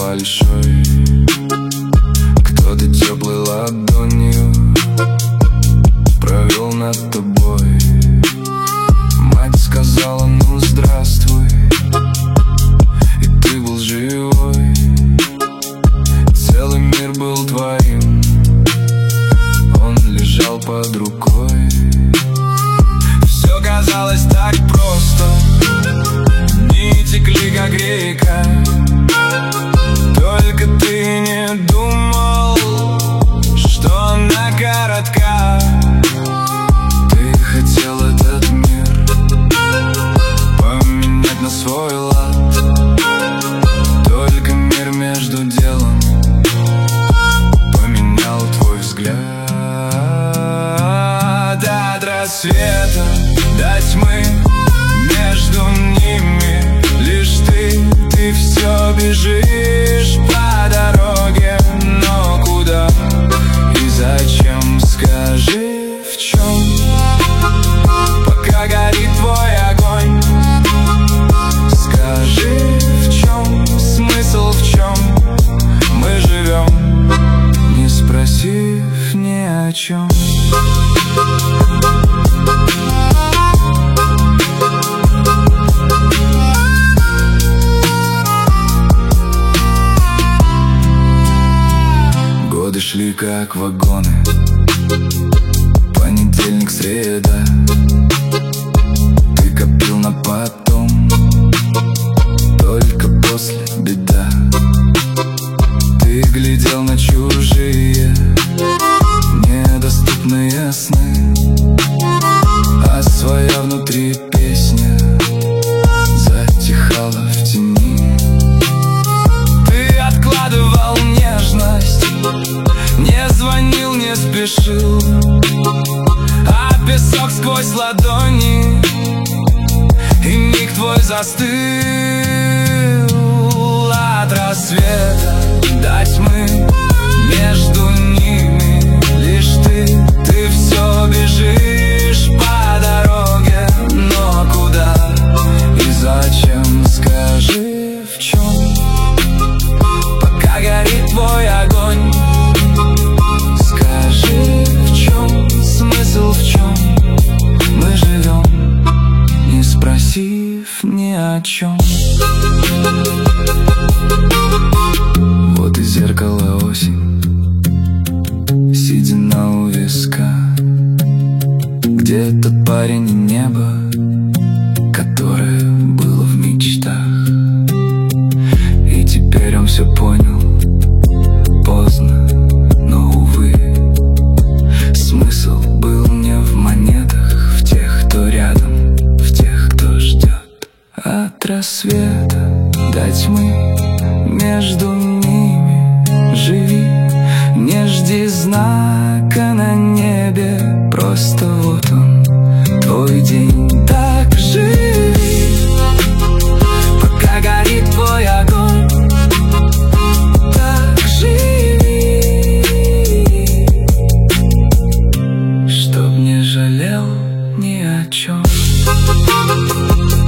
большой, кто-то теплой ладонью провел над тобой. Мать сказала: ну здравствуй, и ты был живой. Целый мир был твоим, он лежал под рукой. Все казалось так просто, дни текли как река. Только ты не думал, что она коротка. Ты хотел этот мир поменять на свой лад. Только мир между делом поменял твой взгляд. От рассвета до тьмы, между ними лишь ты все бежишь по дороге. Но куда и зачем, скажи, в чем? Пока горит твой огонь, скажи, в чем смысл, в чем мы живем, не спросив ни о чем. Годы шли как вагоны, понедельник, среда. Ты копил на потом, только после беда. Ты глядел на чужие недоступные сны, а своя внутри песня затихала в тени. Ты откладывал нежность, не звонил, не спешил, а песок сквозь ладони, и миг твой застыл. От рассвета до тьмы, между ними лишь ты все бежишь по дороге. Но куда и зачем, скажи, в чем? Пока горит твой огонь, скажи, в чем смысл, в чем мы живем, не спросив ни о чем. Вот и зеркало осень, седина у виска. Где тот парень и небо, которое было в мечтах? И теперь он все понял, поздно, но увы. Смысл был не в монетах, в тех, кто рядом, в тех, кто ждет. От рассвета до тьмы, между ними живи. Не жди знака на небе, просто вот он, твой день. Так живи, пока горит твой огонь. Так живи, чтоб не жалел ни о чем.